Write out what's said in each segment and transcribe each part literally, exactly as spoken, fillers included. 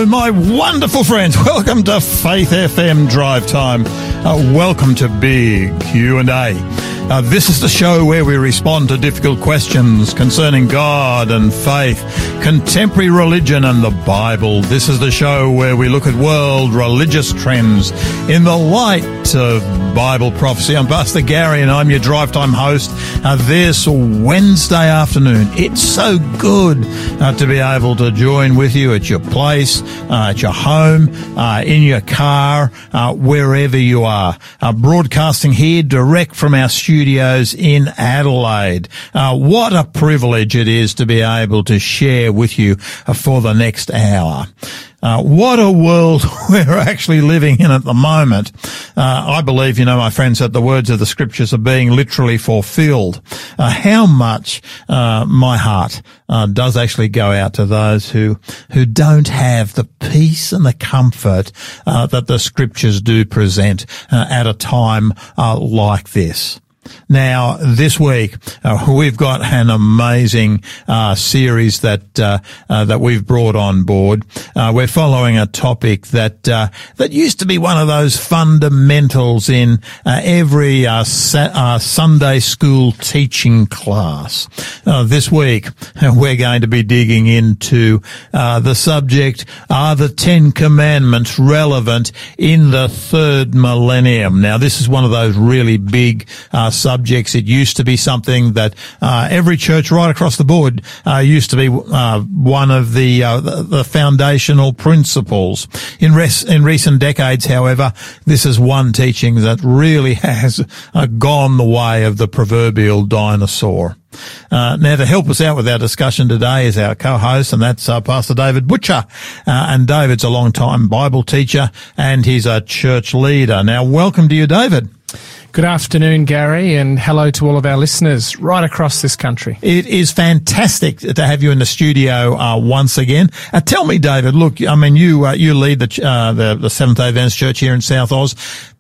Hello, my wonderful friends. Welcome to Faith F M Drive Time. Uh, welcome to Big Q and A. Uh, this is the show where we respond to difficult questions concerning God and faith, contemporary religion and the Bible. This is the show where we look at world religious trends in the light of Bible prophecy. I'm Pastor Gary and I'm your Drive Time host uh, this Wednesday afternoon. It's so good uh, to be able to join with you at your place, uh, at your home, uh, in your car, uh, wherever you are. Uh, broadcasting here direct from our studio. Studios in Adelaide. Uh, what a privilege it is to be able to share with you uh, for the next hour. Uh, what a world we're actually living in at the moment. Uh, I believe, you know, my friends, that the words of the scriptures are being literally fulfilled. Uh, how much, uh, my heart, uh, does actually go out to those who, who don't have the peace and the comfort, uh, that the scriptures do present, uh, at a time, uh, like this. Now, this week, uh, we've got an amazing, uh, series that, uh, uh, that we've brought on board. Uh, we're following a topic that, uh, that used to be one of those fundamentals in, uh, every, uh, sa- uh, Sunday school teaching class. Uh, this week, we're going to be digging into, uh, the subject, are the Ten Commandments relevant in the third millennium? Now, this is one of those really big, uh, subjects. It used to be something that uh, every church right across the board uh, used to be uh, one of the, uh, the the foundational principles. In res- in recent decades, however, this is one teaching that really has uh, gone the way of the proverbial dinosaur. Uh, now, to help us out with our discussion today is our co-host, and that's uh, Pastor David Butcher. Uh, and David's a long-time Bible teacher, and he's a church leader. Now, welcome to you, David. Good afternoon, Gary, and hello to all of our listeners right across this country. It is fantastic to have you in the studio uh, once again. Uh, tell me, David, look, I mean, you uh, you lead the, uh, the the Seventh-day Adventist Church here in South Oz.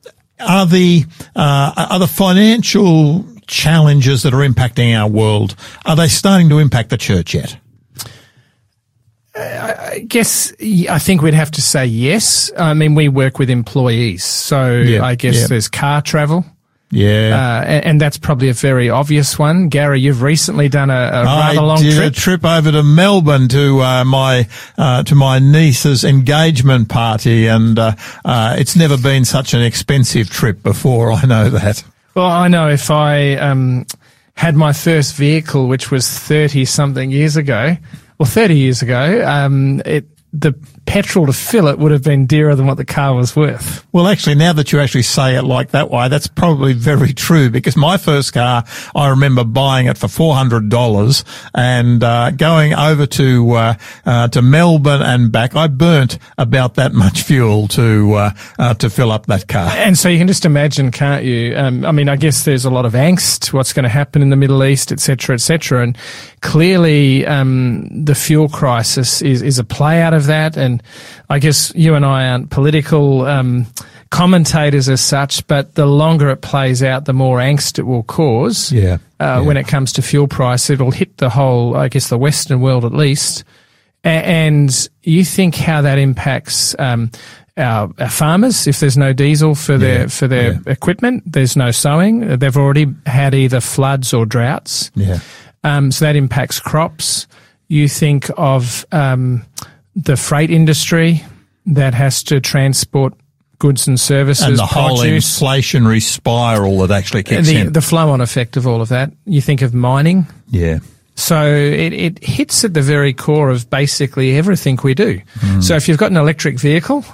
Are the uh, are the financial challenges that are impacting our world, are they starting to impact the church yet? I guess I think we'd have to say yes. I mean, we work with employees, so yeah, I guess yeah. there's car travel. Yeah. Uh, and, and that's probably a very obvious one. Gary, you've recently done a, a rather long trip. I trip. did a trip over to Melbourne to uh, my uh, to my niece's engagement party, and uh, uh, it's never been such an expensive trip before, I know that. Well, I know if I um, had my first vehicle, which was thirty-something years ago, well, thirty years ago, um, it the petrol to fill it would have been dearer than what the car was worth. Well, actually, now that you actually say it like that way, that's probably very true, because my first car, I remember buying it for four hundred dollars and uh going over to uh, uh to Melbourne and back. I burnt about that much fuel to uh, uh to fill up that car. And so you can just imagine, can't you? Um, I mean, I guess there's a lot of angst, what's going to happen in the Middle East, et cetera, et cetera. And clearly, um the fuel crisis is, is a play out of that. And I guess you and I aren't political um, commentators as such, but the longer it plays out, the more angst it will cause. Yeah, uh, yeah. When it comes to fuel price, it'll hit the whole, I guess, the Western world at least. A- and you think how that impacts um, our, our farmers if there's no diesel for their yeah, for their yeah. equipment, there's no sowing. They've already had either floods or droughts. Yeah. Um, so that impacts crops. You think of um, the freight industry that has to transport goods and services, and the whole produce. inflationary spiral that actually kicks the, in. The flow-on effect of all of that. You think of mining. Yeah. So it, it hits at the very core of basically everything we do. Mm. So if you've got an electric vehicle,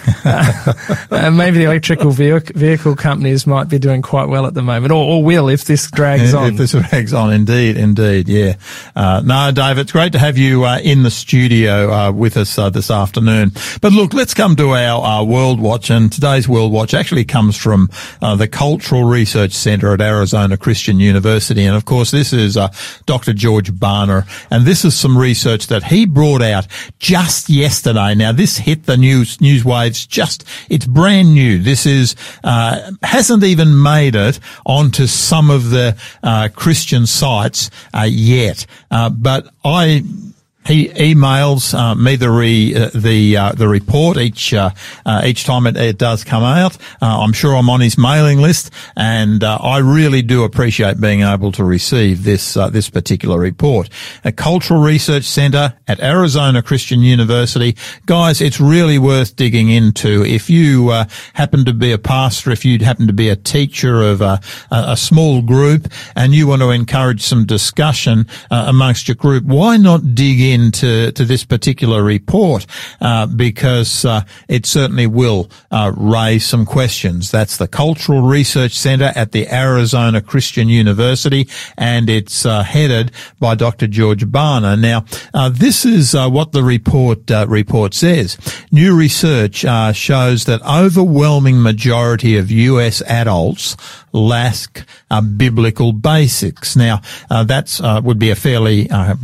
uh, uh, maybe the electrical vehicle, vehicle companies might be doing quite well at the moment, or, or will if this drags if, on. If this drags on, indeed, indeed, yeah. Uh, no, Dave, it's great to have you uh, in the studio uh, with us uh, this afternoon. But look, let's come to our, our World Watch, and today's World Watch actually comes from uh, the Cultural Research Center at Arizona Christian University, and of course this is uh, Doctor George George Barna, and this is some research that he brought out just yesterday. Now, this hit the news news waves just, it's brand new. This is, uh, hasn't even made it onto some of the, uh, Christian sites, uh, yet. Uh, but I, He emails uh, me the re, uh, the uh, the report each uh, uh, each time it, it does come out. Uh, I'm sure I'm on his mailing list, and uh, I really do appreciate being able to receive this uh, this particular report. A Cultural Research Center at Arizona Christian University, guys. It's really worth digging into. If you uh, happen to be a pastor, if you happen to be a teacher of a, a small group, and you want to encourage some discussion uh, amongst your group, why not dig in? Into to this particular report, uh, because uh, it certainly will uh, raise some questions. That's the Cultural Research Center at the Arizona Christian University, and it's uh, headed by Doctor George Barna. Now, uh, this is uh, what the report uh, report says. New research uh, shows that overwhelming majority of U S adults lack uh, biblical basics. Now, uh, that's uh, would be a fairly uh,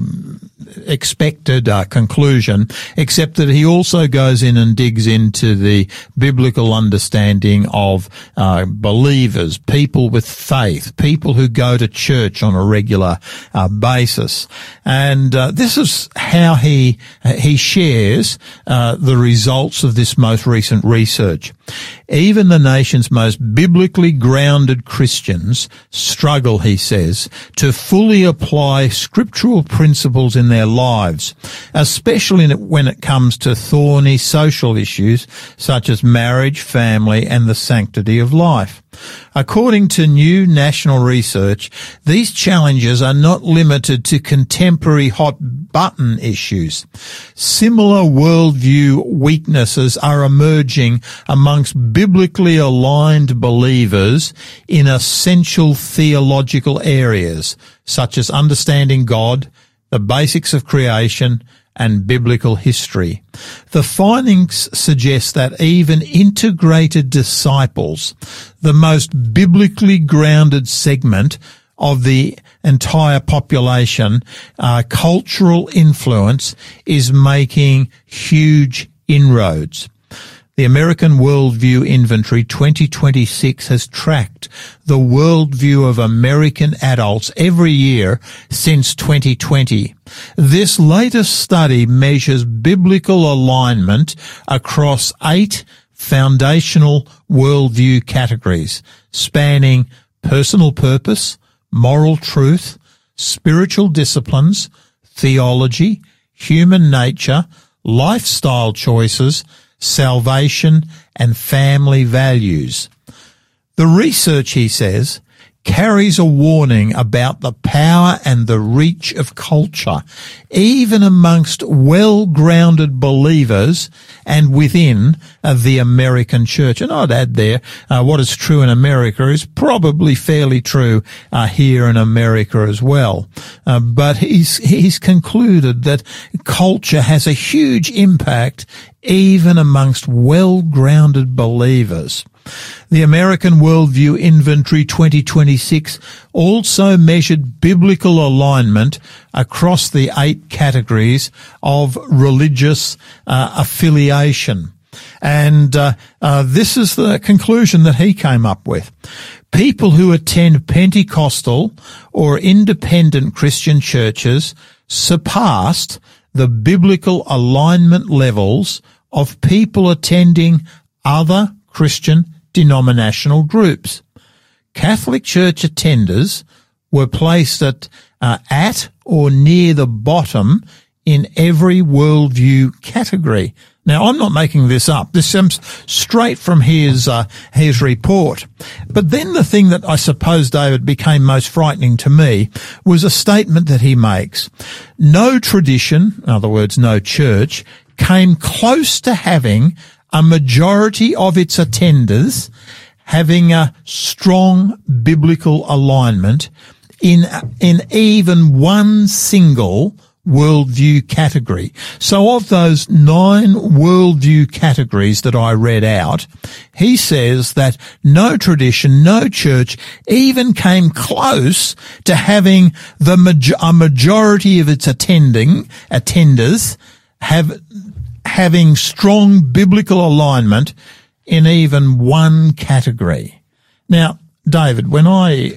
expected uh, conclusion, except that he also goes in and digs into the biblical understanding of uh, believers, people with faith, people who go to church on a regular uh, basis. And uh, this is how he uh, he shares uh, the results of this most recent research. Even the nation's most biblically grounded Christians struggle, he says, to fully apply scriptural principles in their lives, especially when it comes to thorny social issues such as marriage, family, and the sanctity of life. According to new national research, these challenges are not limited to contemporary hot-button issues. Similar worldview weaknesses are emerging amongst biblically aligned believers in essential theological areas, such as understanding God, the basics of creation, and biblical history. The findings suggest that even integrated disciples, the most biblically grounded segment of the entire population, uh, cultural influence is making huge inroads. The American Worldview Inventory twenty twenty-six has tracked the worldview of American adults every year since twenty twenty. This latest study measures biblical alignment across eight foundational worldview categories, spanning personal purpose, moral truth, spiritual disciplines, theology, human nature, lifestyle choices, salvation, and family values. The research, he says, carries a warning about the power and the reach of culture, even amongst well-grounded believers and within uh, the American church. And I'd add there, uh, what is true in America is probably fairly true uh, here in America as well. Uh, but he's, he's concluded that culture has a huge impact even amongst well-grounded believers. The American Worldview Inventory twenty twenty-six also measured biblical alignment across the eight categories of religious uh, affiliation. And uh, uh, this is the conclusion that he came up with. People who attend Pentecostal or independent Christian churches surpassed the biblical alignment levels of people attending other Christian denominational groups. Catholic Church attenders were placed at, uh, at or near the bottom in every worldview category. Now, I'm not making this up. This comes straight from his, uh, his report. But then the thing that I suppose, David, became most frightening to me was a statement that he makes. No tradition, in other words, no church, came close to having a majority of its attenders having a strong biblical alignment in, in even one single worldview category. So of those nine worldview categories that I read out, he says that no tradition, no church even came close to having the major- a majority of its attending attenders have having strong biblical alignment in even one category. Now, David, when I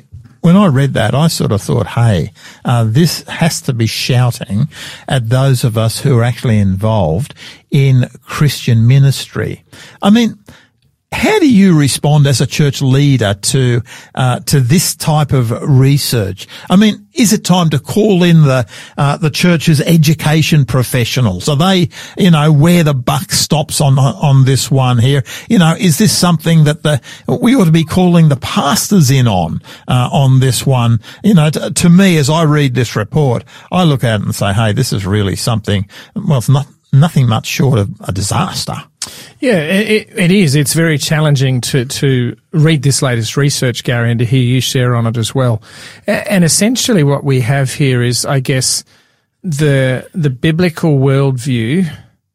when I read that, I sort of thought, hey, uh, this has to be shouting at those of us who are actually involved in Christian ministry. I mean, how do you respond as a church leader to uh, to this type of research? I mean, is it time to call in the uh, the church's education professionals? Are they, you know, where the buck stops on on this one here? You know, is this something that the we ought to be calling the pastors in on uh, on this one? You know, to, to me, as I read this report, I look at it and say, hey, this is really something. Well, it's not nothing much short of a disaster. Yeah, it, it is. It's very challenging to, to read this latest research, Gary, and to hear you share on it as well. And essentially what we have here is, I guess, the the biblical worldview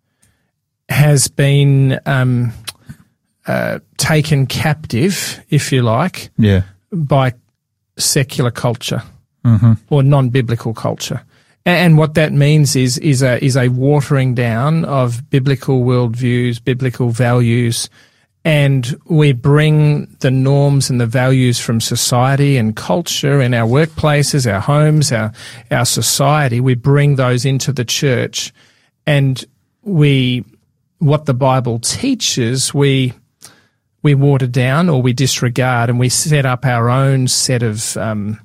has been um, uh, taken captive, if you like, yeah. by secular culture mm-hmm. or non-biblical culture. And what that means is is a is a watering down of biblical worldviews, biblical values, and we bring the norms and the values from society and culture in our workplaces, our homes, our our society. We bring those into the church, and we what the Bible teaches we we water down or we disregard, and we set up our own set of um,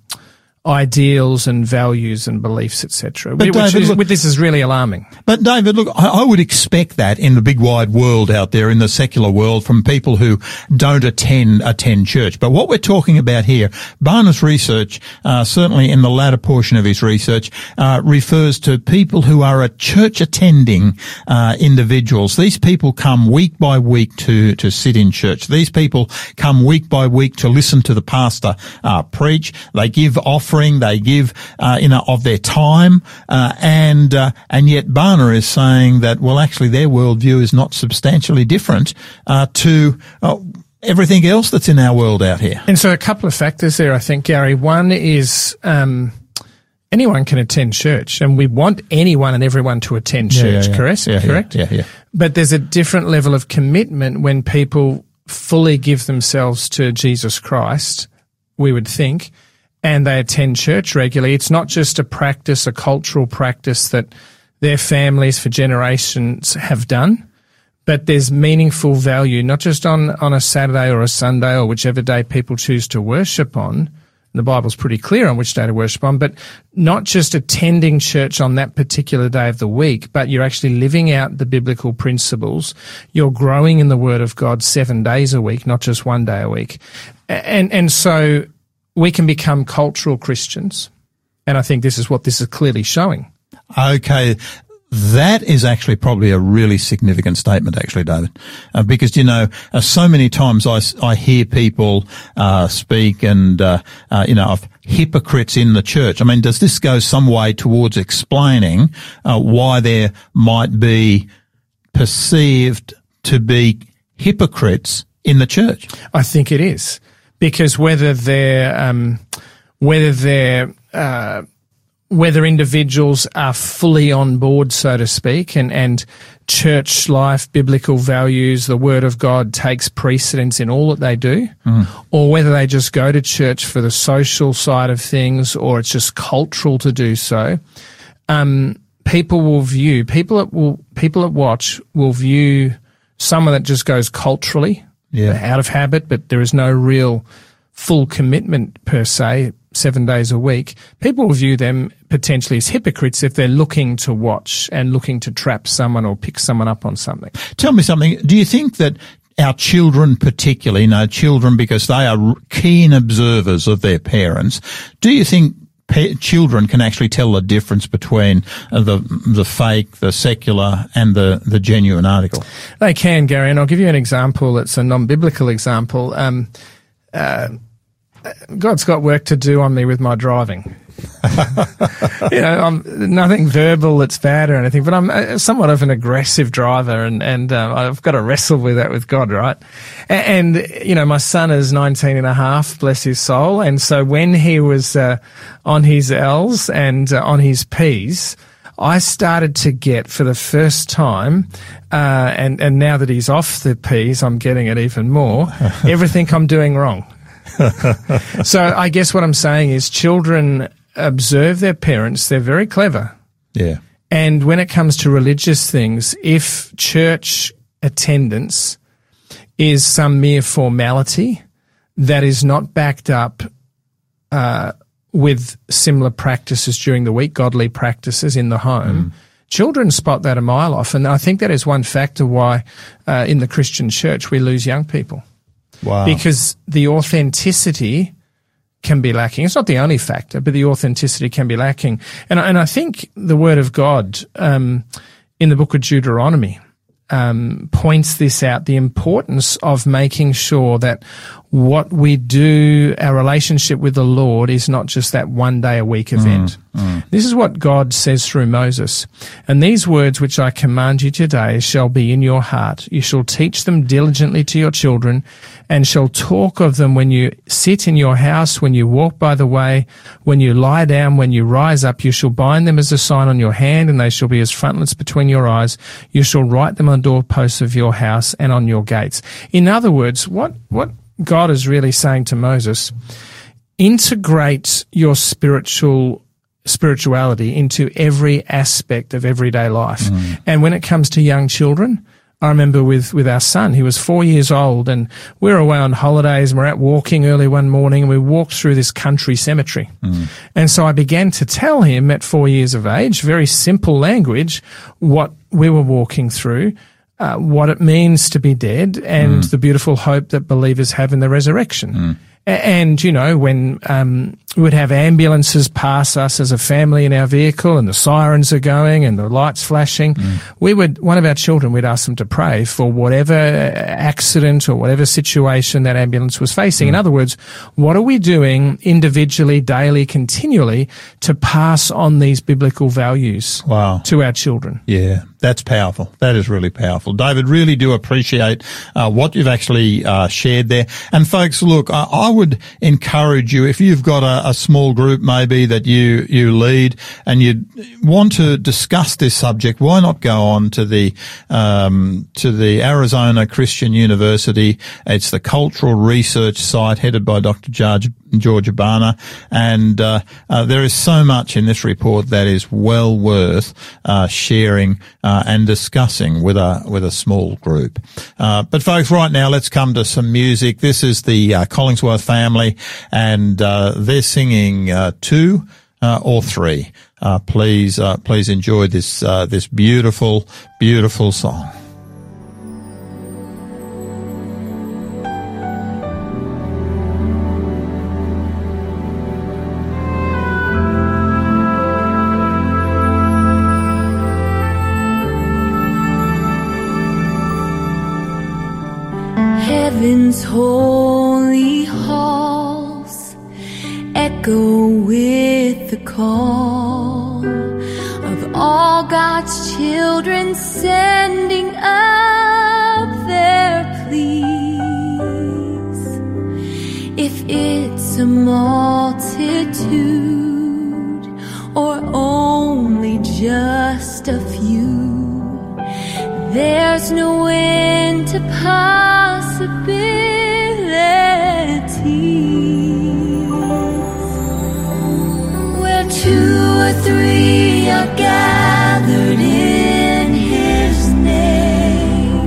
ideals and values and beliefs, et cetera. Which David, is, look, this is really alarming. But David, look, I, I would expect that in the big wide world out there, in the secular world, from people who don't attend attend church. But what we're talking about here, Barna's research, uh, certainly in the latter portion of his research, uh, refers to people who are a church attending uh, individuals. These people come week by week to to sit in church. These people come week by week to listen to the pastor uh, preach. They give offering. They give, uh, you know, of their time, uh, and uh, and yet Barna is saying that, well, actually, their worldview is not substantially different uh, to uh, everything else that's in our world out here. And so, a couple of factors there, I think, Gary. One is um, anyone can attend church, and we want anyone and everyone to attend church. Yeah, yeah, yeah. Correct? Yeah, correct. Yeah, yeah, yeah. But there's a different level of commitment when people fully give themselves to Jesus Christ, we would think, and they attend church regularly. It's not just a practice, a cultural practice that their families for generations have done, but there's meaningful value, not just on, on a Saturday or a Sunday or whichever day people choose to worship on. The Bible's pretty clear on which day to worship on, but not just attending church on that particular day of the week, but you're actually living out the biblical principles. You're growing in the Word of God seven days a week, not just one day a week. And, and so we can become cultural Christians, and I think this is what this is clearly showing. Okay. That is actually probably a really significant statement, actually, David, uh, because, you know, uh, so many times I, I hear people uh, speak and, uh, uh, you know, of hypocrites in the church. I mean, does this go some way towards explaining uh, why there might be perceived to be hypocrites in the church? I think it is, because whether they're um, whether they're uh, whether individuals are fully on board, so to speak, and, and church life, biblical values, the Word of God takes precedence in all that they do, mm. or whether they just go to church for the social side of things, or it's just cultural to do so, um, people will view, people that will, people that watch will view someone that just goes culturally, yeah. out of habit, but there is no real full commitment per se, seven days a week. People will view them potentially as hypocrites if they're looking to watch and looking to trap someone or pick someone up on something. Tell me something. Do you think that our children particularly, you know, children because they are keen observers of their parents, do you think pa- children can actually tell the difference between uh, the the fake, the secular and the, the genuine article? They can, Gary, and I'll give you an example that's a non-biblical example. Um, uh, God's got work to do on me with my driving. you know, I'm nothing verbal that's bad or anything, but I'm a, somewhat of an aggressive driver, and and uh, I've got to wrestle with that with God, right? And, and you know, my son is nineteen and a half, bless his soul, and so when he was uh, on his L's and uh, on his P's, I started to get, for the first time, uh, and and now that he's off the P's, I'm getting it even more. Everything I'm doing wrong. So I guess what I'm saying is children observe their parents. They're very clever. Yeah. And when it comes to religious things, if church attendance is some mere formality that is not backed up uh, with similar practices during the week, godly practices in the home, mm. children spot that a mile off. And I think that is one factor why uh, in the Christian church we lose young people. Wow. Because the authenticity can be lacking. It's not the only factor, but the authenticity can be lacking. And, and I think the Word of God um, in the book of Deuteronomy um, points this out, the importance of making sure that what we do, our relationship with the Lord, is not just that one day a week event. Mm, mm. This is what God says through Moses. And these words which I command you today shall be in your heart. You shall teach them diligently to your children, and shall talk of them when you sit in your house, when you walk by the way, when you lie down, when you rise up. You shall bind them as a sign on your hand, and they shall be as frontlets between your eyes. You shall write them on the doorposts of your house and on your gates. In other words, what, what God is really saying to Moses, integrate your spiritual spirituality into every aspect of everyday life. Mm. And when it comes to young children, I remember with, with our son, he was four years old, and we were away on holidays, and we were out walking early one morning, and we walked through this country cemetery. Mm. And so I began to tell him at four years of age, very simple language, what we were walking through, uh, what it means to be dead, and mm. the beautiful hope that believers have in the resurrection. Mm. And, you know, when um we would have ambulances pass us as a family in our vehicle, and the sirens are going and the lights flashing, mm. we would, one of our children, we'd ask them to pray for whatever accident or whatever situation that ambulance was facing. Mm. In other words, what are we doing individually, daily, continually to pass on these biblical values wow. to our children? Yeah, that's powerful. That is really powerful. David, really do appreciate uh, what you've actually uh, shared there. And folks, look, I, I would encourage you, if you've got a, a small group maybe that you, you lead and you want to discuss this subject, why not go on to the, um, to the Arizona Christian University. It's the cultural research site headed by Doctor George, George Urbana. And, uh, uh, there is so much in this report that is well worth, uh, sharing, uh, and discussing with a, with a small group. Uh, but folks, right now let's come to some music. This is the, uh, Collingsworth family, and, uh, they're singing, uh, two, uh, or three. Uh, please, uh, please enjoy this, uh, this beautiful, beautiful song. Heaven's holy halls echo with the call of all God's children sending up their pleas. If it's a multitude or only just a few, there's no end to possibilities. Where two or three are gathered in His name,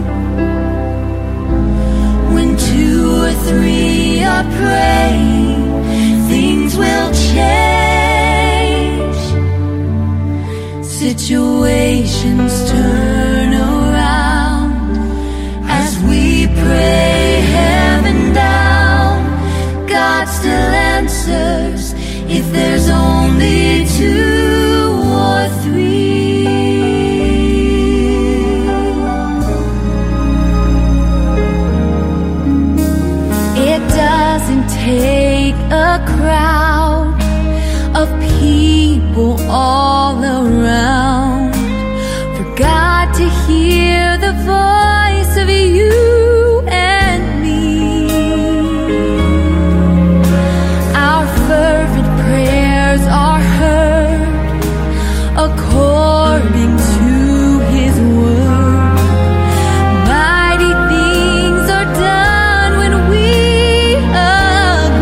when two or three are praying, things will change. Situations turn around as we pray heaven down. God still answers if there's only two or three. It doesn't take a crowd of people all around for God to hear the voice of you and me. Our fervent prayers are heard according to His word. Mighty things are done when we agree.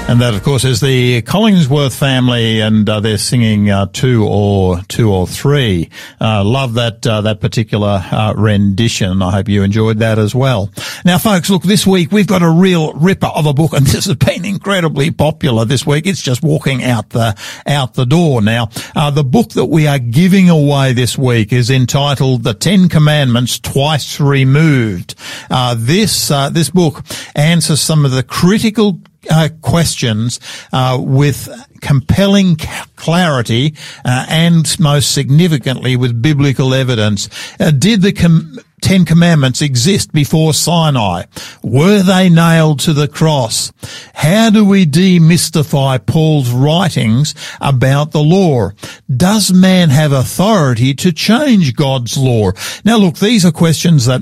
And that, of course, is the Collingsworth family, and uh, they're singing uh, two or two or three. Uh, love that uh, that particular uh, rendition. I hope you enjoyed that as well. Now, folks, look, this week we've got a real ripper of a book, and this has been incredibly popular this week. It's just walking out the out the door. Now, uh, the book that we are giving away this week is entitled "The Ten Commandments Twice Removed." Uh, this uh, this book answers some of the critical Uh, questions uh, with compelling c- clarity uh, and, most significantly, with biblical evidence. Uh, did the com- Ten Commandments exist before Sinai? Were they nailed to the cross? How do we demystify Paul's writings about the law? Does man have authority to change God's law? Now, look, these are questions that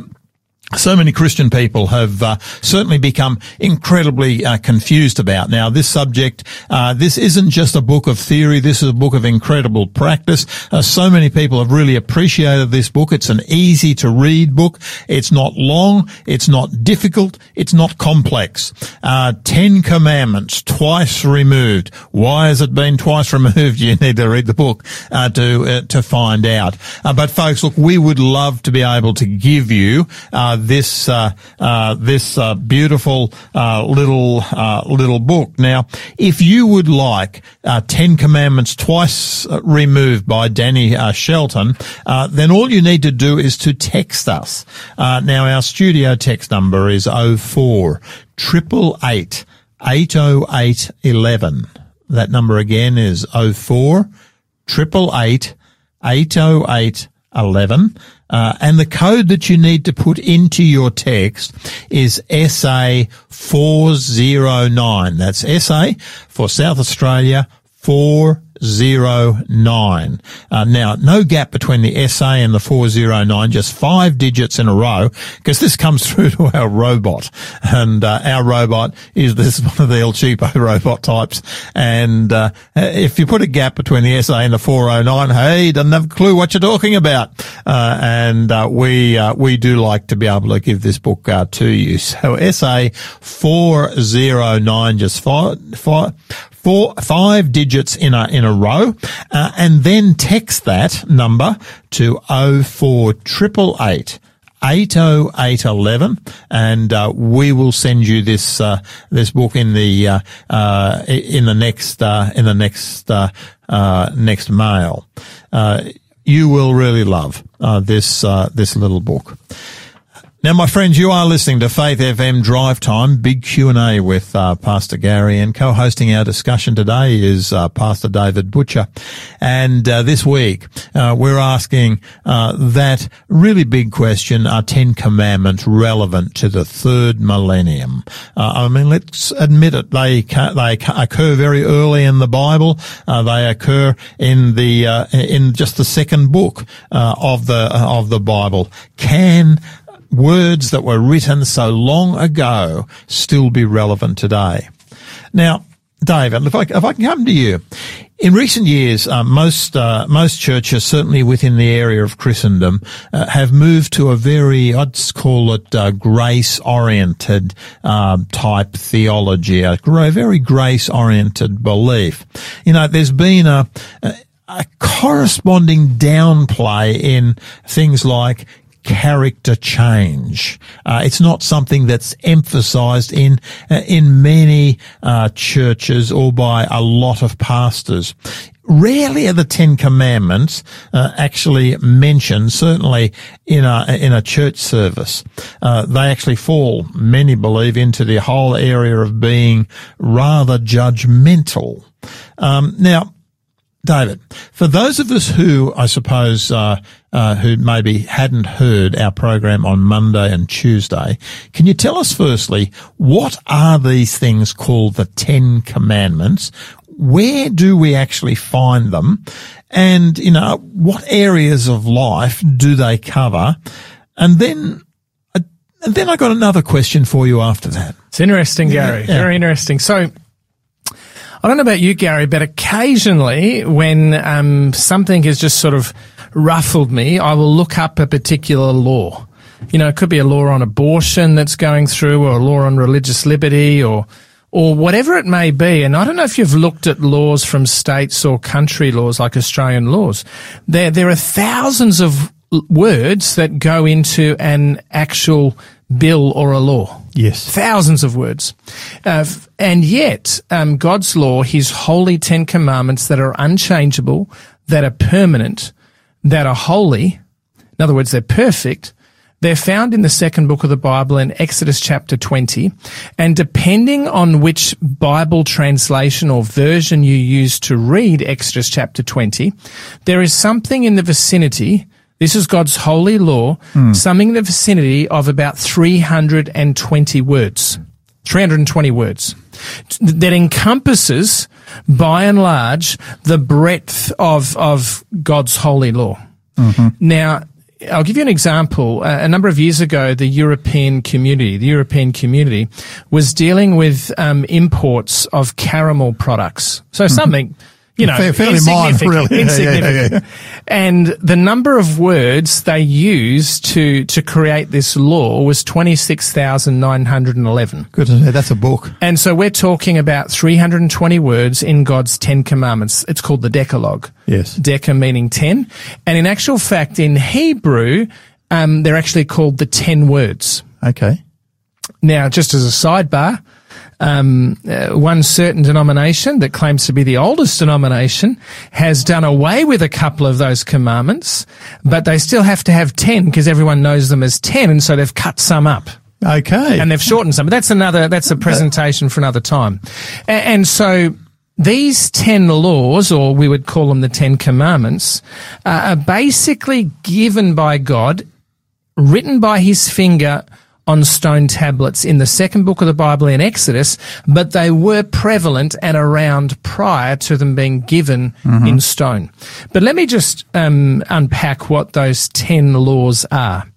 so many Christian people have uh, certainly become incredibly uh, confused about. Now, this subject, uh, this isn't just a book of theory. This is a book of incredible practice. Uh, so many people have really appreciated this book. It's an easy-to-read book. It's not long. It's not difficult. It's not complex. Uh, Ten Commandments, twice removed. Why has it been twice removed? You need to read the book uh, to uh, to find out. Uh, but, folks, look, we would love to be able to give you uh, this uh, uh, this uh, beautiful uh, little uh, little book. Now, if you would like uh, Ten Commandments Twice Removed by Danny uh, Shelton, uh, then all you need to do is to text us. Uh, now, our studio text number is oh four eight eight eight, eight oh eight, eleven. That number again is oh four eight eight, eight oh eight, eleven. Uh, and the code that you need to put into your text is S A four oh nine. That's S A for South Australia, four oh nine. Uh, now, no gap between the S A and the four oh nine, just five digits in a row, because this comes through to our robot. And uh, our robot is this is one of the El Cheapo robot types. And uh, if you put a gap between the S A and the four oh nine, hey, he doesn't have a clue what you're talking about. Uh, and uh, we uh, we do like to be able to give this book uh, to you. So S A four oh nine, just five, five, four, five digits in a in a row, uh, and then text that number to oh four eight eight, eight oh eight, eleven, and uh, we will send you this uh, this book in the uh, uh, in the next uh, in the next uh, uh, next mail. Uh, you will really love uh, this uh, this little book. Now, my friends, you are listening to Faith F M Drive Time, Big Q and A with uh, Pastor Gary, and co-hosting our discussion today is uh, Pastor David Butcher. And uh, this week, uh, we're asking uh, that really big question, are Ten Commandments relevant to the third millennium? Uh, I mean, let's admit it, they they occur very early in the Bible. Uh, they occur in the uh, in just the second book uh, of the uh, of the Bible. Can words that were written so long ago still be relevant today? Now, David, if I, if I can come to you, in recent years, uh, most uh, most churches, certainly within the area of Christendom, uh, have moved to a very, I'd call it, uh, grace-oriented uh, type theology, a very grace-oriented belief. You know, there's been a, a, a corresponding downplay in things like character change. Uh, it's not something that's emphasized in uh, in many uh, churches or by a lot of pastors. Rarely are the Ten Commandments uh, actually mentioned, certainly in a in a church service. Uh, they actually fall, many believe, into the whole area of being rather judgmental. Um, now, David, for those of us who, I suppose, uh, uh, who maybe hadn't heard our program on Monday and Tuesday, can you tell us firstly, what are these things called the Ten Commandments? Where do we actually find them? And, you know, what areas of life do they cover? And then, uh, and then I got another question for you after that. It's interesting, Gary. Yeah. Very interesting. So, I don't know about you, Gary, but occasionally when um, something has just sort of ruffled me, I will look up a particular law. You know, it could be a law on abortion that's going through, or a law on religious liberty, or or whatever it may be. And I don't know if you've looked at laws from states or country laws like Australian laws. There, there are thousands of words that go into an actual bill or a law. Yes. Thousands of words. Uh, and yet, um, God's law, his holy Ten Commandments that are unchangeable, that are permanent, that are holy, in other words, they're perfect, they're found in the second book of the Bible in Exodus chapter twenty. And depending on which Bible translation or version you use to read Exodus chapter twenty, there is something in the vicinity, this is God's holy law, mm. something in the vicinity of about three hundred twenty words. three hundred twenty words. That encompasses, by and large, the breadth of, of God's holy law. Mm-hmm. Now, I'll give you an example. Uh, a number of years ago, the European community, the European community was dealing with um, imports of caramel products. So mm-hmm. something, you know, Fair, fairly minor, really. Insignificant. Yeah, yeah, yeah. And the number of words they used to, to create this law was twenty-six thousand nine hundred eleven. Good to know. That's a book. And so we're talking about three hundred twenty words in God's Ten Commandments. It's called the Decalogue. Yes. Deca meaning ten. And in actual fact, in Hebrew, um, they're actually called the ten words. Okay. Now, just as a sidebar, Um, uh, one certain denomination that claims to be the oldest denomination has done away with a couple of those commandments, but they still have to have ten because everyone knows them as ten, and so they've cut some up. Okay. And they've shortened some. But that's another, that's a presentation for another time. And, and so these ten laws, or we would call them the Ten Commandments, uh, are basically given by God, written by his finger on stone tablets in the second book of the Bible in Exodus, but they were prevalent and around prior to them being given mm-hmm. in stone. But let me just um, unpack what those ten laws are.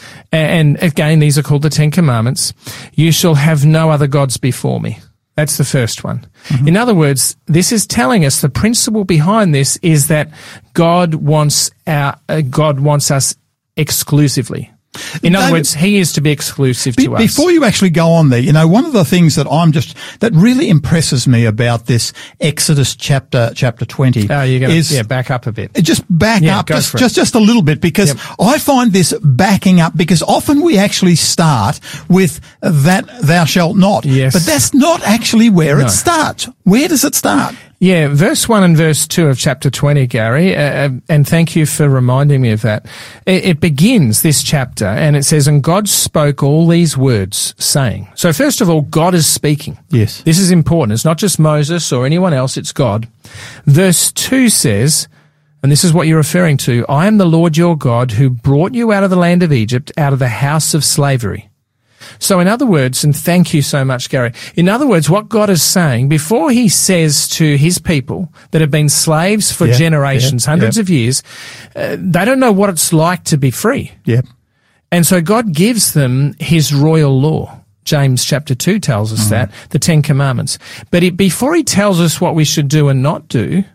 And again, these are called the Ten Commandments. You shall have no other gods before me. That's the first one. Mm-hmm. In other words, this is telling us the principle behind this is that God wants our, uh, God wants us exclusively. In other David, words, he is to be exclusive be, to us. Before you actually go on there, you know, one of the things that I'm just, that really impresses me about this Exodus chapter, chapter twenty oh, you're gonna, is, yeah, back up a bit. Just back yeah, up, just, just, just a little bit, because yep. I find this backing up, because often we actually start with that thou shalt not. Yes. But that's not actually where no. it starts. Where does it start? Yeah, verse one and verse two of chapter twenty, Gary, uh, and thank you for reminding me of that. It, it begins this chapter and it says, and God spoke all these words, saying. So first of all, God is speaking. Yes. This is important. It's not just Moses or anyone else, it's God. Verse two says, and this is what you're referring to, I am the Lord your God who brought you out of the land of Egypt, out of the house of slavery. So in other words, and thank you so much, Gary, in other words, what God is saying, before he says to his people that have been slaves for yeah, generations, yeah, hundreds yeah. of years, uh, they don't know what it's like to be free. Yep. And so God gives them his royal law. James chapter two tells us mm. that, the Ten Commandments. But it, before he tells us what we should do and not do,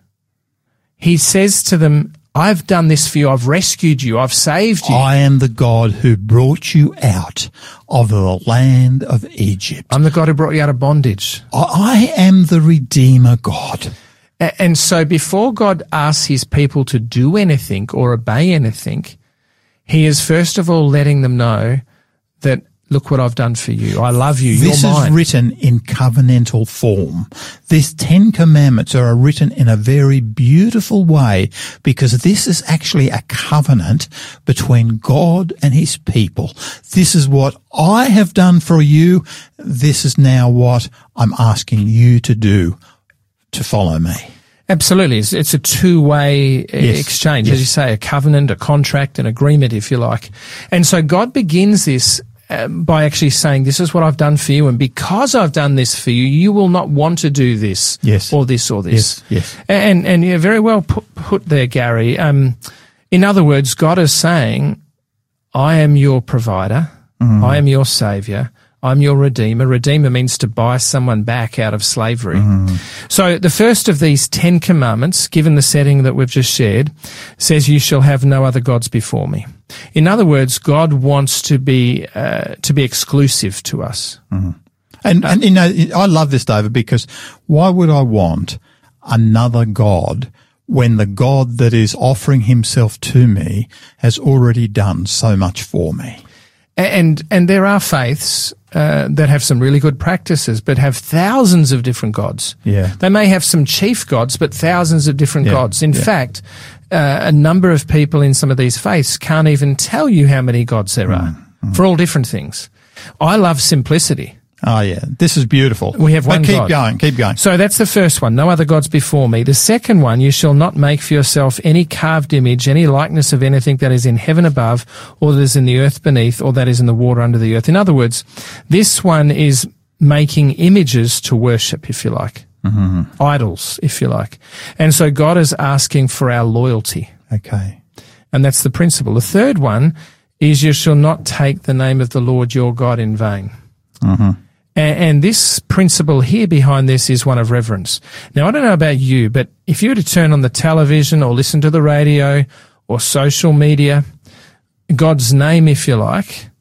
he says to them, I've done this for you. I've rescued you. I've saved you. I am the God who brought you out of the land of Egypt. I'm the God who brought you out of bondage. I am the Redeemer God. And so before God asks his people to do anything or obey anything, he is first of all letting them know that, look what I've done for you. I love you. This You're mine. is written in covenantal form. These Ten Commandments are written in a very beautiful way, because this is actually a covenant between God and his people. This is what I have done for you. This is now what I'm asking you to do to follow me. Absolutely. It's, it's a two-way yes. exchange. Yes. As you say, a covenant, a contract, an agreement, if you like. And so God begins this Uh, by actually saying, this is what I've done for you, and because I've done this for you, you will not want to do this yes. or this or this. Yes, yes. And, and you're very well put, put there, Gary. Um, in other words, God is saying, I am your provider. Mm. I am your savior. I'm your redeemer. Redeemer means to buy someone back out of slavery. Mm. So the first of these Ten Commandments, given the setting that we've just shared, says you shall have no other gods before me. In other words, God wants to be uh, to be exclusive to us. Mm. And, and you know, I love this, David, because why would I want another God when the God that is offering himself to me has already done so much for me? And and there are faiths uh, that have some really good practices, but have thousands of different gods. Yeah. They may have some chief gods, but thousands of different Yeah. gods. In Yeah. fact, uh, a number of people in some of these faiths can't even tell you how many gods there are for all different things. I love simplicity. Oh, yeah. This is beautiful. We have one But keep God. going. Keep going. So that's the first one. No other gods before me. The second one, you shall not make for yourself any carved image, any likeness of anything that is in heaven above, or that is in the earth beneath, or that is in the water under the earth. In other words, this one is making images to worship, if you like. Mm-hmm. Idols, if you like. And so God is asking for our loyalty. Okay. And that's the principle. The third one is you shall not take the name of the Lord your God in vain. Mm-hmm. And this principle here behind this is one of reverence. Now, I don't know about you, but if you were to turn on the television or listen to the radio or social media, God's name, if you like,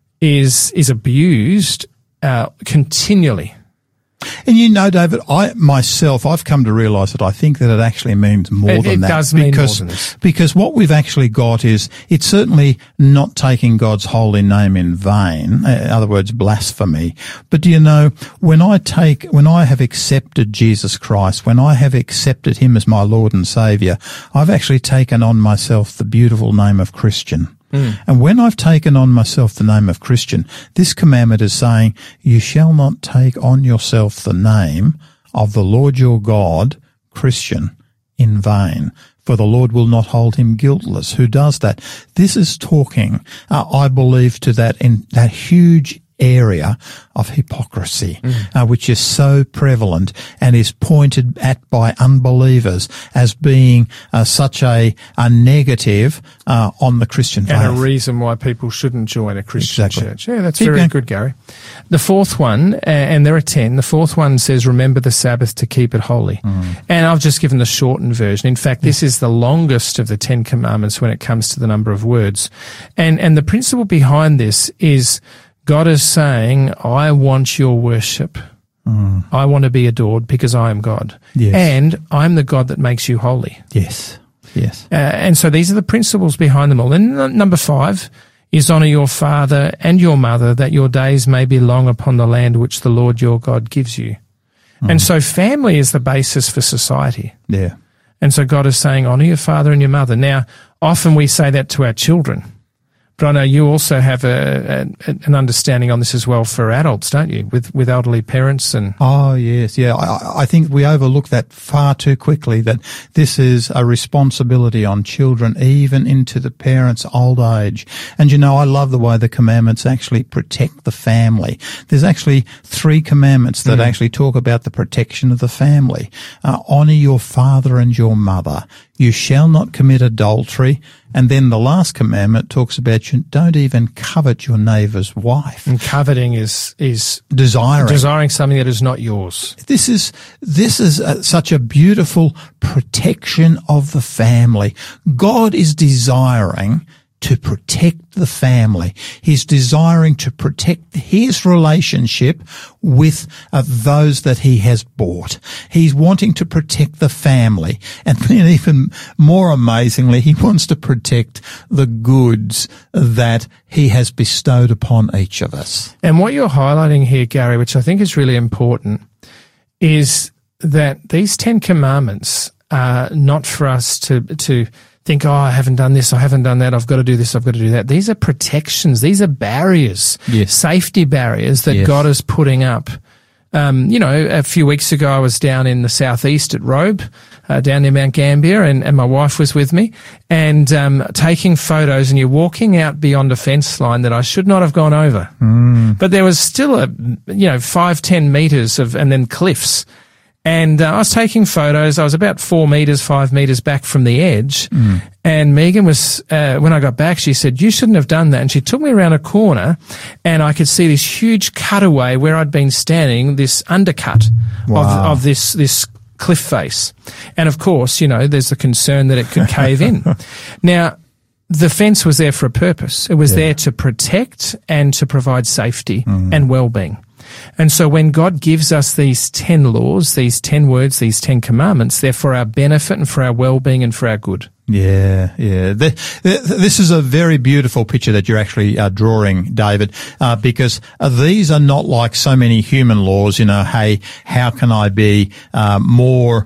is is abused uh, continually. And you know, David, I myself, I've come to realise that I think that it actually means more It- than it that. does mean more because, than this. Because what we've actually got is, it's certainly not taking God's holy name in vain, in other words, blasphemy. But do you know, when I take, when I have accepted Jesus Christ, when I have accepted him as my Lord and Saviour, I've actually taken on myself the beautiful name of Christian. Mm. And when I've taken on myself the name of Christian, this commandment is saying, you shall not take on yourself the name of the Lord your God, Christian, in vain. For the Lord will not hold him guiltless who does that. This is talking, uh, I believe, to that in that huge area of hypocrisy, mm. uh, which is so prevalent and is pointed at by unbelievers as being uh, such a, a negative uh, on the Christian faith. And a reason why people shouldn't join a Christian Exactly. church. Yeah, that's Keep very going. good, Gary. The fourth one, uh, and there are ten, the fourth one says, remember the Sabbath to keep it holy. Mm. And I've just given the shortened version. In fact, this is the longest of the Ten Commandments when it comes to the number of words. And, and the principle behind this is God is saying, I want your worship. Mm. I want to be adored because I am God. Yes. And I'm the God that makes you holy. Yes, yes. Uh, and so these are the principles behind them all. And uh, number five is honour your father and your mother, that your days may be long upon the land which the Lord your God gives you. Mm. And so family is the basis for society. Yeah. And so God is saying, honour your father and your mother. Now, often we say that to our children. But I know you also have a, a, an understanding on this as well for adults, don't you, with, with elderly parents and... Oh, yes, yeah. I, I think we overlook that far too quickly, that this is a responsibility on children, even into the parents' old age. And, you know, I love the way the commandments actually protect the family. There's actually three commandments that mm. actually talk about the protection of the family. Uh, honour your father and your mother. You shall not commit adultery. And then the last commandment talks about you don't even covet your neighbour's wife. And coveting is is desiring desiring something that is not yours. This is this is a, such a beautiful protection of the family. God is desiring to protect the family. He's desiring to protect his relationship with uh, those that he has bought. He's wanting to protect the family. And then even more amazingly, he wants to protect the goods that he has bestowed upon each of us. And what you're highlighting here, Gary, which I think is really important, is that these Ten Commandments are not for us to to think, oh, I haven't done this, I haven't done that, I've got to do this, I've got to do that. These are protections. These are barriers, yes. safety barriers that yes. God is putting up. Um, you know, a few weeks ago I was down in the southeast at Robe, uh, down near Mount Gambier, and, and my wife was with me, and um, taking photos, and you're walking out beyond a fence line that I should not have gone over. Mm. But there was still a, you know, five, ten metres of, and then cliffs. And uh, I was taking photos. I was about four metres, five metres back from the edge. Mm. And Megan was, uh, when I got back, she said, you shouldn't have done that. And she took me around a corner, and I could see this huge cutaway where I'd been standing, this undercut wow. of, of this, this cliff face. And of course, you know, there's the concern that it could cave in. Now, the fence was there for a purpose. It was yeah. there to protect and to provide safety mm. and well-being. And so when God gives us these ten laws, these ten words, these ten commandments, they're for our benefit and for our well-being and for our good. Yeah, yeah. The, the, this is a very beautiful picture that you're actually uh, drawing, David, uh, because uh, these are not like so many human laws, you know, hey, how can I be uh, more,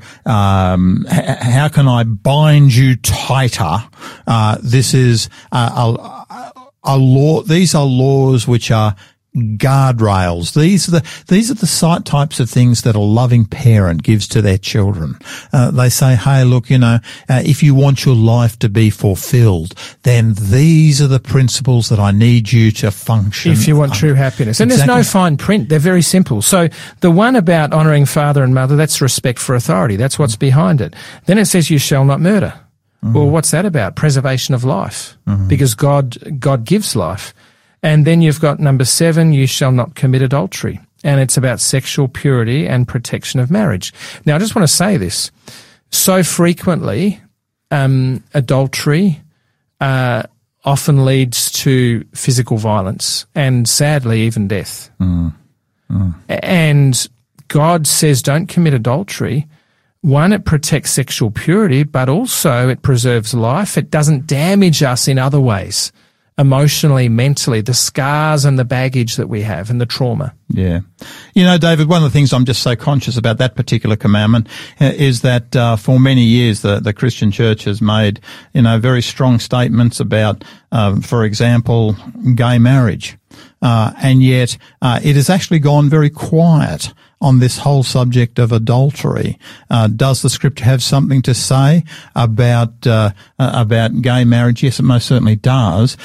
um, h- how can I bind you tighter? Uh, this is uh, a, a law, these are laws which are guardrails. These are the these are the site types of things that a loving parent gives to their children. Uh, they say, "Hey, look, you know, uh, if you want your life to be fulfilled, then these are the principles that I need you to function." If you want true happiness, and exactly. There's no fine print; they're very simple. So the one about honouring father and mother, that's respect for authority. That's what's behind it. Then it says, "You shall not murder." Mm-hmm. Well, what's that about? Preservation of life, mm-hmm. because God God gives life. And then you've got number seven, you shall not commit adultery. And it's about sexual purity and protection of marriage. Now, I just want to say this. So frequently, um, adultery uh, often leads to physical violence and, sadly, even death. Mm. Mm. And God says don't commit adultery. One, it protects sexual purity, but also it preserves life. It doesn't damage us in other ways. Emotionally, mentally, the scars and the baggage that we have and the trauma. Yeah. You know, David, one of the things I'm just so conscious about that particular commandment uh, is that uh, for many years the, the Christian church has made, you know, very strong statements about, uh, for example, gay marriage. Uh, and yet uh, it has actually gone very quiet on this whole subject of adultery. Uh, does the scripture have something to say about uh, uh, about gay marriage? Yes, it most certainly does.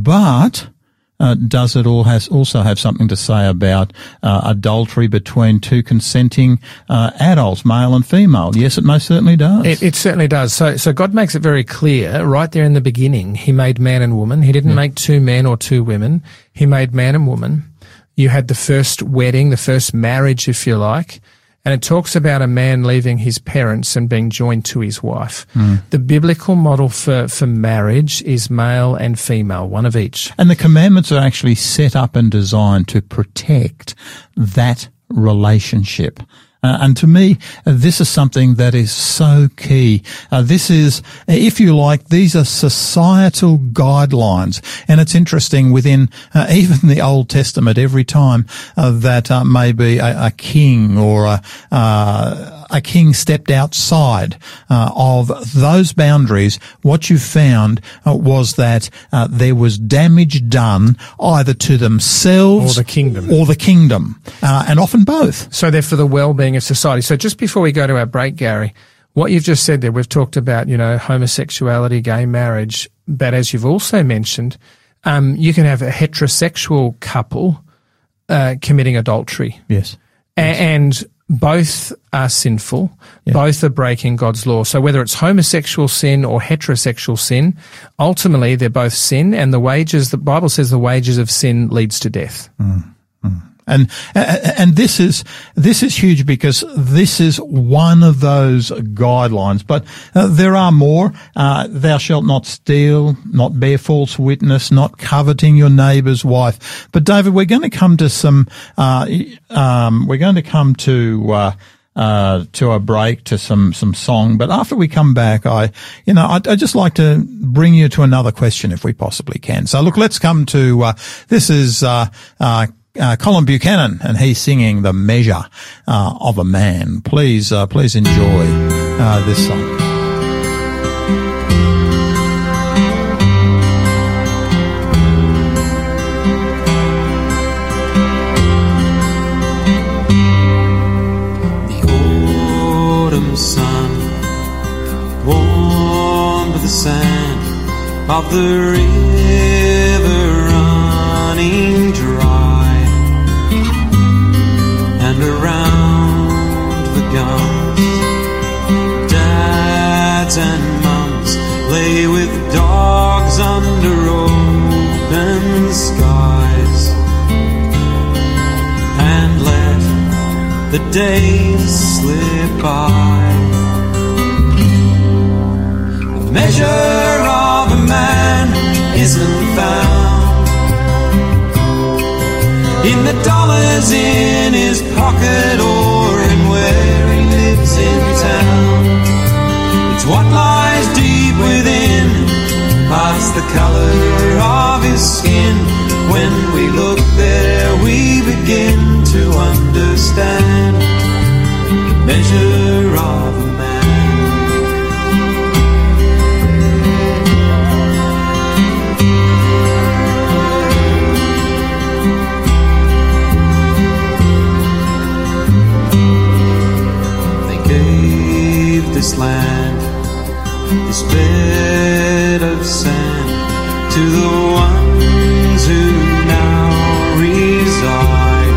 But uh, does it all has also have something to say about uh, adultery between two consenting uh, adults, male and female? Yes, it most certainly does. It, it certainly does. So, so God makes it very clear right there in the beginning. He made man and woman. He didn't yeah. make two men or two women. He made man and woman. You had the first wedding, the first marriage, if you like, and it talks about a man leaving his parents and being joined to his wife. Mm. The biblical model for, for marriage is male and female, one of each. And the commandments are actually set up and designed to protect that relationship. Uh, and to me, uh, this is something that is so key. Uh, this is, if you like, these are societal guidelines. And it's interesting within uh, even the Old Testament, every time uh, that uh, maybe a, a king or a, uh, a king stepped outside uh, of those boundaries, what you found uh, was that uh, there was damage done either to themselves or the kingdom, or the kingdom, uh, and often both. So they're for the well-being of society. So just before we go to our break, Gary, what you've just said there, we've talked about, you know, homosexuality, gay marriage, but as you've also mentioned, um, you can have a heterosexual couple uh, committing adultery. Yes. A- yes. And both are sinful. Yeah. Both are breaking God's law. So whether it's homosexual sin or heterosexual sin, ultimately they're both sin, and the wages, the Bible says the wages of sin leads to death. Mm, mm. And, and this is, this is huge because this is one of those guidelines. But uh, there are more. Uh, thou shalt not steal, not bear false witness, not coveting your neighbour's wife. But David, we're going to come to some, uh, um, we're going to come to, uh, Uh, to a break, to some, some song. But after we come back, I, you know, I'd, I'd just like to bring you to another question if we possibly can. So look, let's come to, uh, this is, uh, uh, Uh, Colin Buchanan, and he's singing The Measure uh, of a Man. Please, uh, please enjoy uh, this song. The autumn sun, warmed by the sand of the river running dry. And around the guns, dads and mums lay with dogs under open skies, and let the days slip by. The measure of a man isn't found in the dollars in his pocket or in where he lives in town. It's what lies deep within, past the colour of his skin. When we look there, we begin to understand the measure of a man. They gave this land, this bed of sand, to the ones who now reside.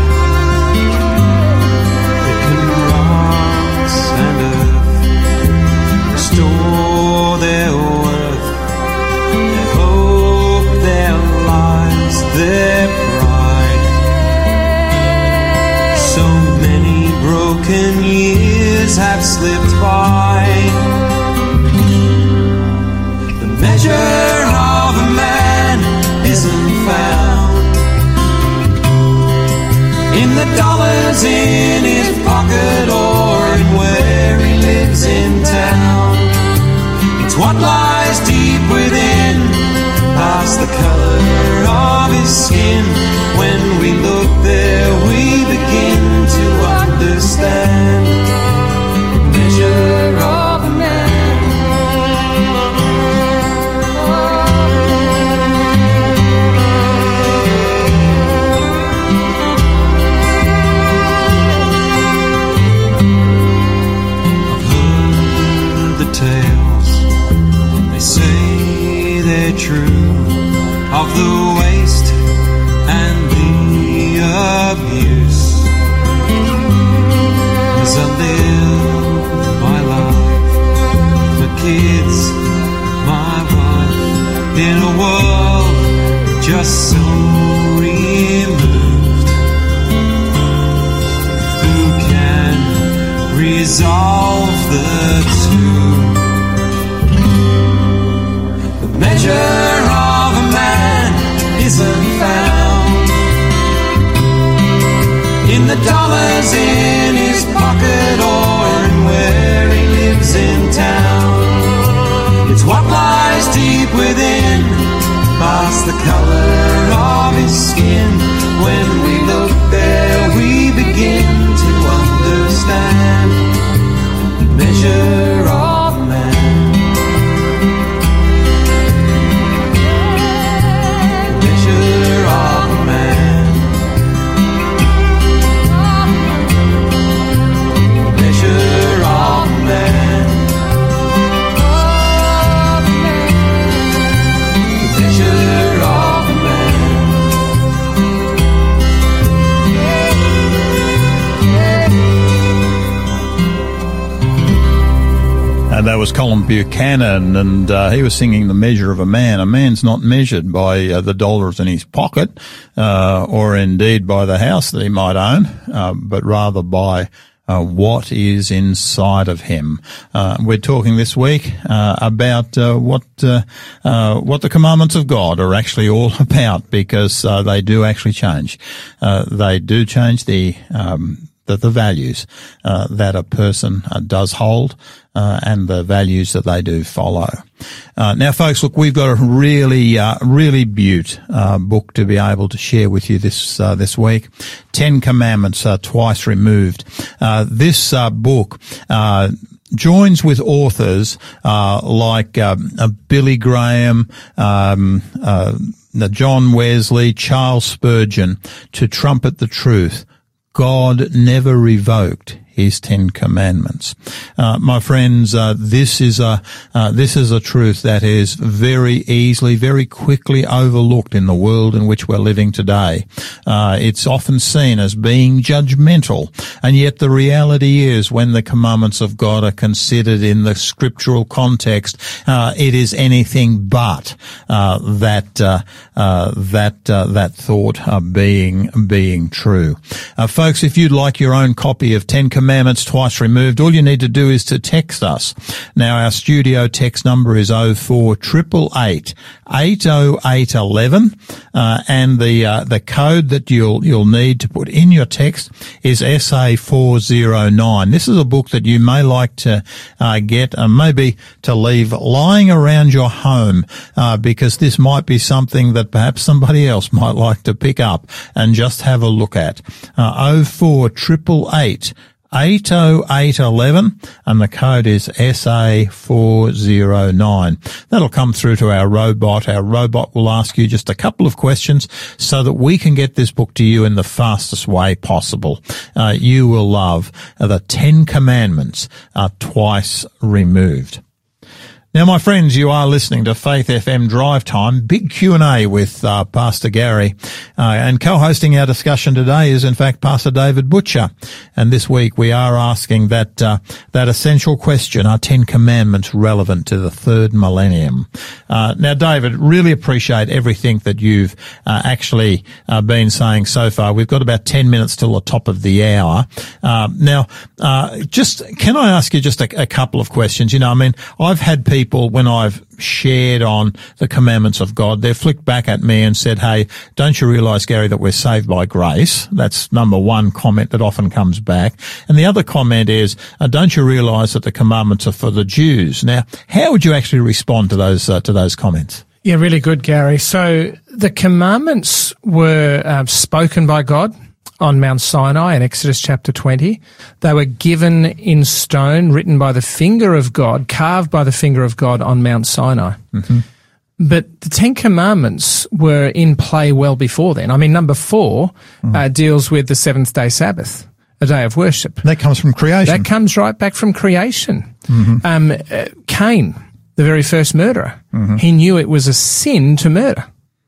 They can rocks and earth restore their worth, their hope, their lives, their pride. So many broken years have slipped by. The measure of a man isn't found in the dollars in his pocket or in where he lives in town. It's what lies deep within, past the colour of his skin. When we look there, we begin to understand the measure of a man. True of the waste and the abuse. As I live my life for kids, my wife, in a world just so removed, who can resolve the two? Measure of a man isn't found in the dollars in his pocket or in where he lives in town. It's what lies deep within, past the colour of his skin. When we look there, we begin to understand the measure of a man. And that was Colin Buchanan, and uh, he was singing The Measure of a Man. A man's not measured by uh, the dollars in his pocket, uh, or indeed by the house that he might own, uh, but rather by Uh, what is inside of him. Uh, we're talking this week uh, about uh, what uh, uh, what the commandments of God are actually all about, because uh, they do actually change. Uh, they do change the um, the, the values uh, that a person uh, does hold, uh, and the values that they do follow. Uh, now, folks, look, we've got a really, uh, really beaut, uh, book to be able to share with you this, uh, this week. Ten Commandments, uh, twice removed. Uh, this, uh, book, uh, joins with authors, uh, like, uh, uh Billy Graham, um, uh, John Wesley, Charles Spurgeon, to trumpet the truth. God never revoked his Ten Commandments. Uh, my friends, uh, this is a, uh, this is a truth that is very easily, very quickly overlooked in the world in which we're living today. Uh, it's often seen as being judgmental, and yet the reality is, when the commandments of God are considered in the scriptural context, uh, it is anything but, uh, that, uh, uh, that, uh, that thought, uh, being, being true. Uh, folks, if you'd like your own copy of Ten Commandments, Commandments Twice Removed, all you need to do is to text us. Now, our studio text number is oh four eight eight eight, eight oh eight one one, uh, and the uh, the code that you'll you'll need to put in your text is S A four oh nine. This is a book that you may like to uh, get, and maybe to leave lying around your home, uh, because this might be something that perhaps somebody else might like to pick up and just have a look at. Uh, oh four eight eight eight, eight oh eight one one, and the code is S A four oh nine. That'll come through to our robot. Our robot will ask you just a couple of questions so that we can get this book to you in the fastest way possible. Uh, you will love the Ten Commandments uh, Twice Removed. Now, my friends, you are listening to Faith F M Drive Time, big Q and A with uh, Pastor Gary. Uh, and co-hosting our discussion today is, in fact, Pastor David Butcher. And this week we are asking that uh, that essential question, are Ten Commandments relevant to the third millennium? Uh, now, David, really appreciate everything that you've uh, actually uh, been saying so far. We've got about ten minutes till the top of the hour. Uh, now, uh, just can I ask you just a, a couple of questions? You know, I mean, I've had people People, when I've shared on the commandments of God, they've flicked back at me and said, hey, don't you realize, Gary, that we're saved by grace? That's number one comment that often comes back. And the other comment is, uh, don't you realize that the commandments are for the Jews? Now, how would you actually respond to those, uh, to those comments? Yeah, really good, Gary. So the commandments were uh, spoken by God on Mount Sinai in Exodus chapter twenty. They were given in stone, written by the finger of God, carved by the finger of God on Mount Sinai. Mm-hmm. But the Ten Commandments were in play well before then. I mean, number four mm. uh, deals with the seventh day Sabbath, a day of worship. That comes from creation. That comes right back from creation. Mm-hmm. Um, uh, Cain, the very first murderer, mm-hmm. he knew it was a sin to murder.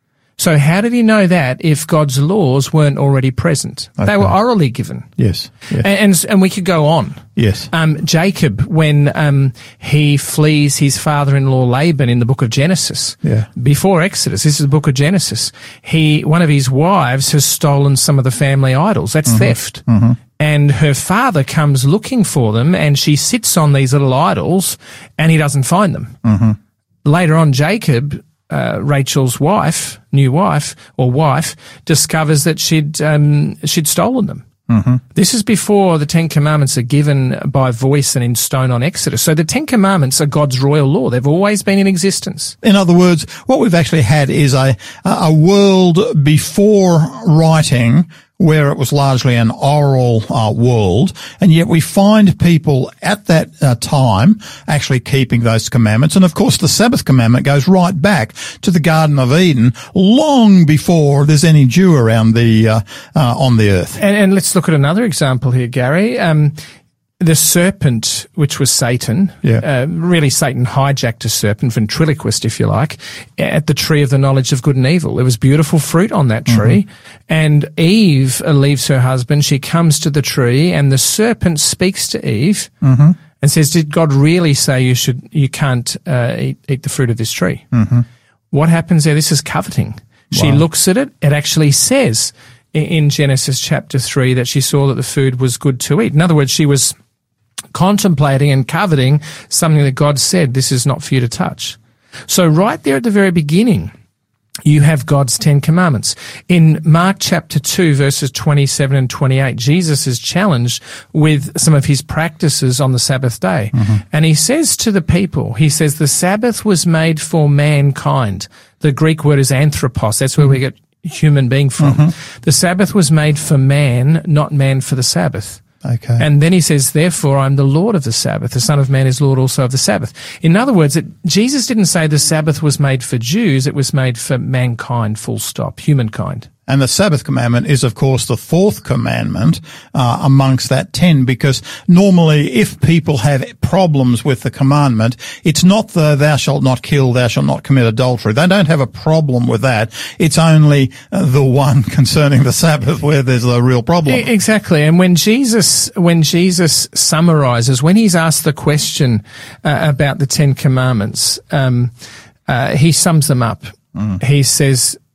So how did he know that if God's laws weren't already present? Okay. They were orally given. Yes. yes. And, and and we could go on. Yes. Um, Jacob, when um, he flees his father-in-law Laban in the book of Genesis, yeah. before Exodus, this is the book of Genesis, he one of his wives has stolen some of the family idols. That's mm-hmm. theft. Mm-hmm. And her father comes looking for them, and she sits on these little idols, and he doesn't find them. Mm-hmm. Later on, Jacob... Uh, Rachel's wife, new wife or wife, discovers that she'd um, she'd stolen them. Mm-hmm. This is before the Ten Commandments are given by voice and in stone on Exodus. So the Ten Commandments are God's royal law. They've always been in existence. In other words, what we've actually had is a a world before writing, where it was largely an oral uh, world, and yet we find people at that uh, time actually keeping those commandments. And of course, the Sabbath commandment goes right back to the Garden of Eden, long before there's any Jew around the uh, uh, on the earth. And, and let's look at another example here, Gary. Um, The serpent, which was Satan, yeah. uh, really Satan hijacked a serpent, ventriloquist, if you like, at the tree of the knowledge of good and evil. There was beautiful fruit on that tree. Mm-hmm. And Eve leaves her husband. She comes to the tree, and the serpent speaks to Eve mm-hmm. and says, did God really say you should, you can't uh, eat, eat the fruit of this tree? Mm-hmm. What happens there? This is coveting. She wow. looks at it. It actually says in Genesis chapter three that she saw that the food was good to eat. In other words, she was contemplating and coveting something that God said, this is not for you to touch. So right there at the very beginning, you have God's Ten Commandments. In Mark chapter two, verses twenty-seven and twenty-eight, Jesus is challenged with some of his practices on the Sabbath day. Mm-hmm. And he says to the people, he says, the Sabbath was made for mankind. The Greek word is anthropos. That's where mm-hmm. we get human being from. Mm-hmm. The Sabbath was made for man, not man for the Sabbath. Okay. And then he says, therefore, I'm the Lord of the Sabbath. The Son of Man is Lord also of the Sabbath. In other words, it, Jesus didn't say the Sabbath was made for Jews. It was made for mankind, full stop, humankind. And the Sabbath commandment is, of course, the fourth commandment uh, amongst that ten, because normally if people have problems with the commandment, it's not the thou shalt not kill, thou shalt not commit adultery. They don't have a problem with that. It's only uh, the one concerning the Sabbath where there's a real problem. Exactly. And when Jesus, when Jesus summarizes, when he's asked the question uh, about the Ten Commandments, um, uh, he sums them up. Mm. He says,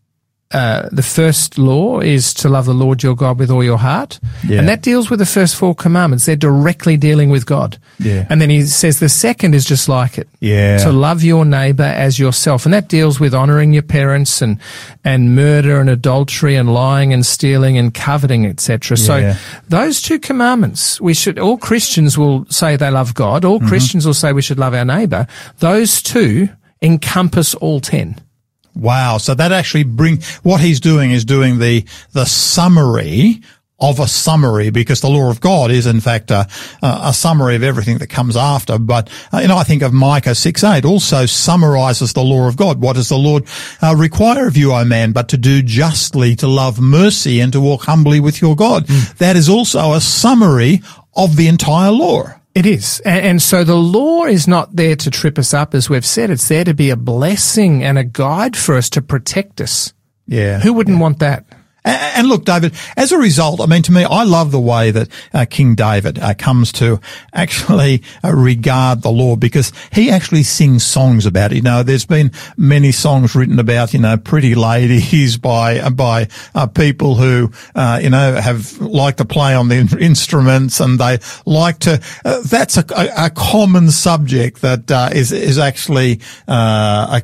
uh, the first law is to love the Lord your God with all your heart. Yeah. And that deals with the first four commandments. They're directly dealing with God. Yeah. And then he says the second is just like it. Yeah. To love your neighbor as yourself. And that deals with honoring your parents and, and murder and adultery and lying and stealing and coveting, et cetera. Yeah. So those two commandments, we should, all Christians will say they love God. All Mm-hmm. Christians will say we should love our neighbor. Those two encompass all ten. Wow. So that actually bring, what he's doing is doing the, the summary of a summary, because the law of God is in fact a, a summary of everything that comes after. But, uh, you know, I think of Micah six eight also summarizes the law of God. What does the Lord uh, require of you, O man, but to do justly, to love mercy, and to walk humbly with your God? Mm. That is also a summary of the entire law. It is. And, and so the law is not there to trip us up, as we've said. It's there to be a blessing and a guide for us, to protect us. Yeah. Who wouldn't yeah. want that? And look, David, as a result, I mean, to me, I love the way that uh, King David uh, comes to actually uh, regard the law, because he actually sings songs about it. You know, there's been many songs written about, you know, pretty ladies by uh, by uh, people who, uh, you know, have like to play on the instruments, and they like to. Uh, that's a, a, a common subject that uh, is is actually uh,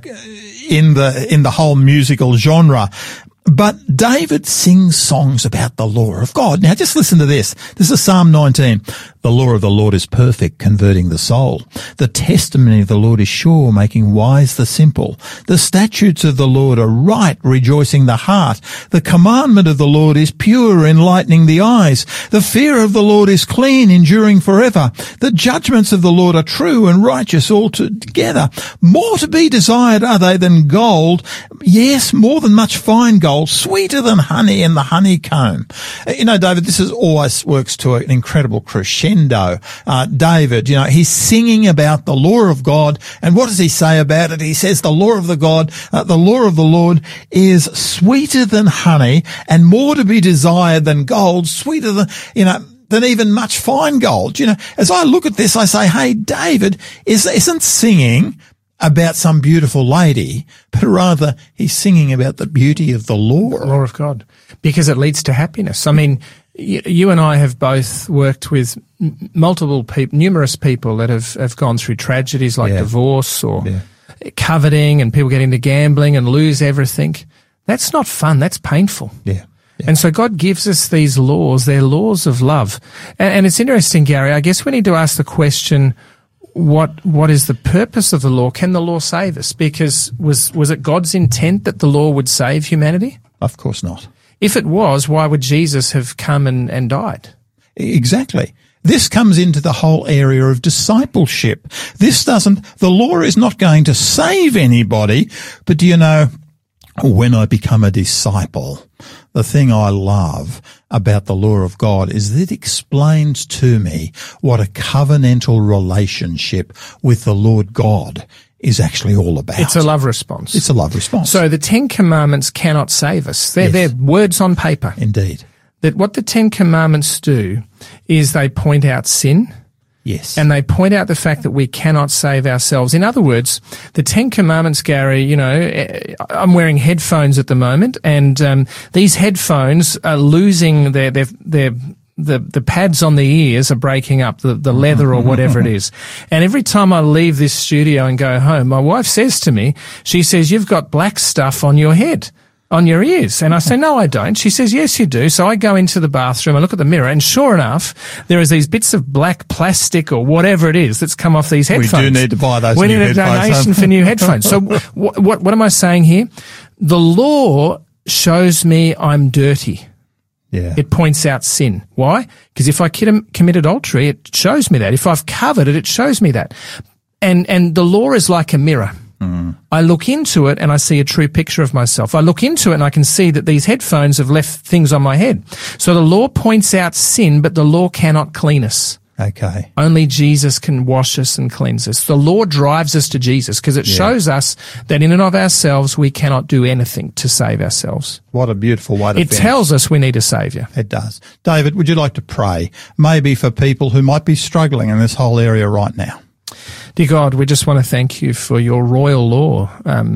in the in the whole musical genre. But David sings songs about the law of God. Now just listen to this. This is Psalm nineteen. The law of the Lord is perfect, converting the soul. The testimony of the Lord is sure, making wise the simple. The statutes of the Lord are right, rejoicing the heart. The commandment of the Lord is pure, enlightening the eyes. The fear of the Lord is clean, enduring forever. The judgments of the Lord are true and righteous altogether. More to be desired are they than gold. Yes, more than much fine gold. Sweeter than honey in the honeycomb. You know, David, this is always works to an incredible crescendo. Uh, David, you know, he's singing about the law of God, and what does he say about it? He says the law of the God, uh, the law of the Lord is sweeter than honey and more to be desired than gold, sweeter than, you know, than even much fine gold. You know, as I look at this, I say, hey, David is, isn't singing about some beautiful lady, but rather he's singing about the beauty of the law. The law of God, because it leads to happiness. I mean, you, you and I have both worked with m- multiple people, numerous people that have, have gone through tragedies like yeah. divorce or yeah. coveting, and people get into gambling and lose everything. That's not fun. That's painful. Yeah. Yeah. And so God gives us these laws. They're laws of love. And, and it's interesting, Gary, I guess we need to ask the question, What what is the purpose of the law? Can the law save us? Because was was it God's intent that the law would save humanity? Of course not. If it was, why would Jesus have come and, and died? Exactly. This comes into the whole area of discipleship. This doesn't, the law is not going to save anybody, but do you know, when I become a disciple, the thing I love about the law of God is that it explains to me what a covenantal relationship with the Lord God is actually all about. It's a love response. It's a love response. So the Ten Commandments cannot save us. They're, Yes. they're words on paper. Indeed. That what the Ten Commandments do is they point out sin, Yes. and they point out the fact that we cannot save ourselves. In other words, the Ten Commandments, Gary, you know, I'm wearing headphones at the moment, and um, these headphones are losing their their their the the pads on the ears are breaking up, the the leather or whatever it is. And every time I leave this studio and go home, my wife says to me, she says, "You've got black stuff on your head, on your ears." And I say, "No, I don't." She says, "Yes, you do." So I go into the bathroom, I look at the mirror, and sure enough, there is these bits of black plastic or whatever it is that's come off these headphones. We do need to buy those We new need a headphones, donation huh? for new headphones. So what, what, what am I saying here? The law shows me I'm dirty. Yeah. It points out sin. Why? Because if I commit adultery, it shows me that. If I've covered it, it shows me that. And, and the law is like a mirror. Mm. I look into it and I see a true picture of myself. I look into it and I can see that these headphones have left things on my head. So the law points out sin, but the law cannot clean us. Okay. Only Jesus can wash us and cleanse us. The law drives us to Jesus because it Yeah. shows us that in and of ourselves we cannot do anything to save ourselves. What a beautiful way to It finish. tells us we need a saviour. It does. David, would you like to pray? Maybe for people who might be struggling in this whole area right now. Dear God, we just want to thank you for your royal law, um,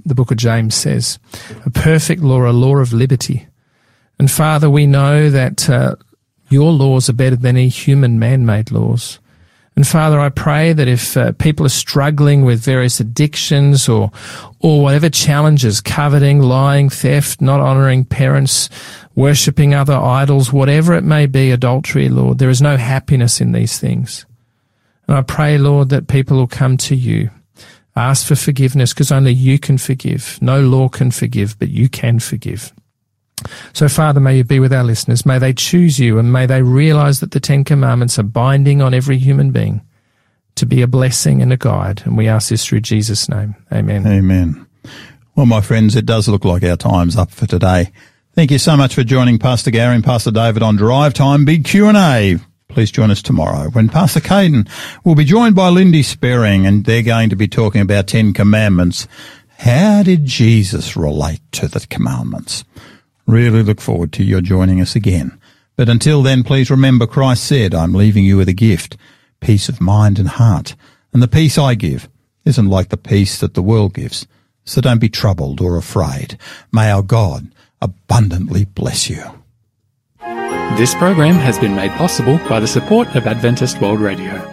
the book of James says. A perfect law, a law of liberty. And Father, we know that uh, your laws are better than any human man-made laws. And Father, I pray that if uh, people are struggling with various addictions or or whatever challenges, coveting, lying, theft, not honouring parents, worshipping other idols, whatever it may be, adultery, Lord, there is no happiness in these things. And I pray, Lord, that people will come to you, ask for forgiveness, because only you can forgive. No law can forgive, but you can forgive. So, Father, may you be with our listeners. May they choose you, and may they realise that the Ten Commandments are binding on every human being to be a blessing and a guide. And we ask this through Jesus' name. Amen. Amen. Well, my friends, it does look like our time's up for today. Thank you so much for joining Pastor Gary and Pastor David on Drive Time Big Q and A. Please join us tomorrow when Pastor Caden will be joined by Lindy Sperring, and they're going to be talking about Ten Commandments. How did Jesus relate to the commandments? Really look forward to your joining us again. But until then, please remember Christ said, I'm leaving you with a gift, peace of mind and heart. And the peace I give isn't like the peace that the world gives. So don't be troubled or afraid. May our God abundantly bless you. This program has been made possible by the support of Adventist World Radio.